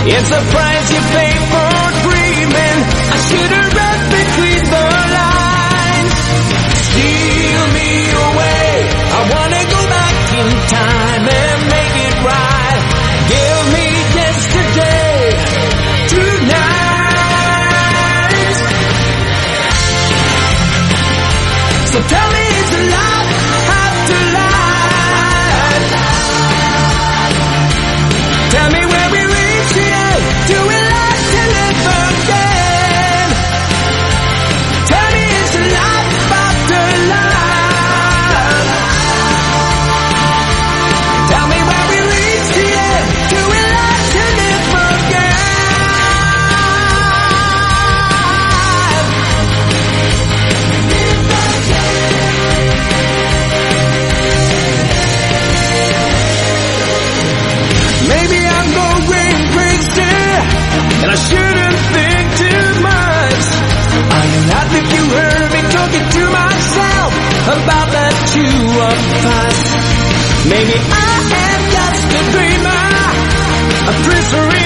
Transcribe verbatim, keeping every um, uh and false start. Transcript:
It's the price you pay for dreaming. I should have read between the lines. Steal me away. I wanna go back in time and make it right. Give me yesterday, tonight. So tell me it's a lie after lie. Tell me where we reach the end. Do we like to live again? Tell me it's a lie after lie. Tell me where we reach the end. Do we like to live again? Maybe I'm going crazy, and I shouldn't think too much. Are you happy if you heard me talking to myself about that two of us? Maybe I am just a dreamer, a prisoner